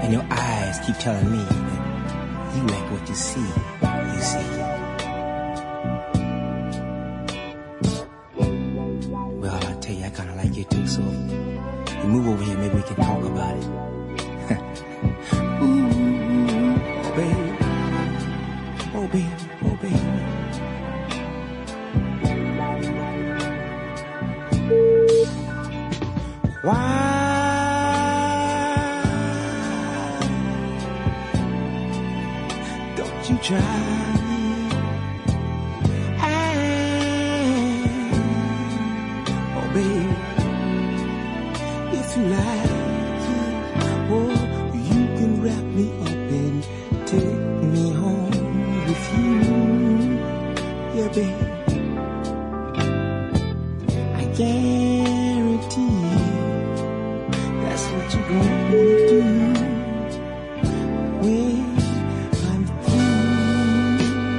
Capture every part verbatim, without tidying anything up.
And your eyes keep telling me that you ain't what you see, you see. Well, I tell you, I kinda like you too, so you move over here, maybe we can talk about it. Ooh, baby. Oh, baby, oh, baby. Why don't you try me? And, oh, baby, if you like it, oh, you can wrap me up and take me home with you. Yeah, baby, I guarantee that's what you're gonna do when I'm through.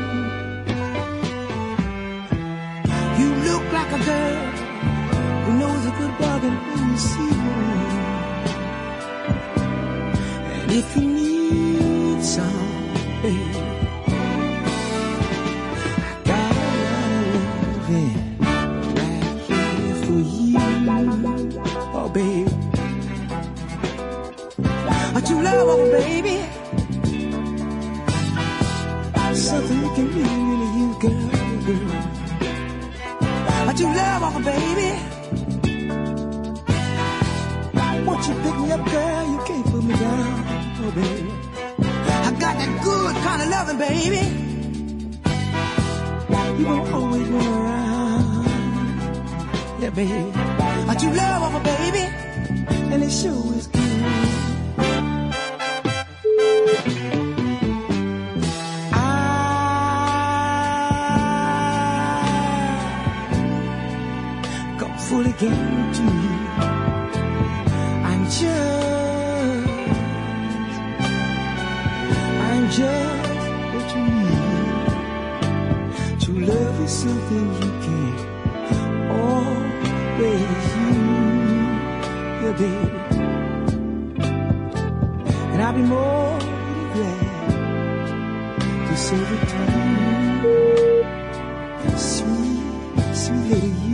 You look like a girl who knows a good bargain when you see one. And if you need some, baby, I got a lot of loving right here for you. Oh, baby, what you love of a baby, something you can really, really use, girl, girl. What you love of a baby, won't you pick me up, girl, you can't put me down, oh baby. I got that good kind of loving, baby, you gon' always run around, yeah, baby. What you love of a baby, and it sure is good. Fully guarantee you, I'm just, I'm just what you need. True love is something you can't always use, yeah, baby. And I'll be more than glad to serve it to you, sweet, sweet little you.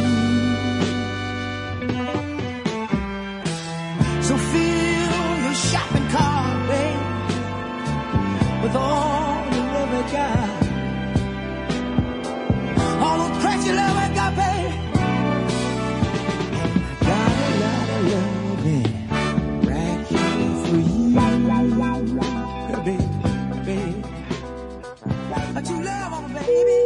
So fill your shopping cart, babe, with all the love I got. All the crazy love I got, babe. I got a lot of loving right here for you. Yeah, baby, baby. What you love, oh, baby.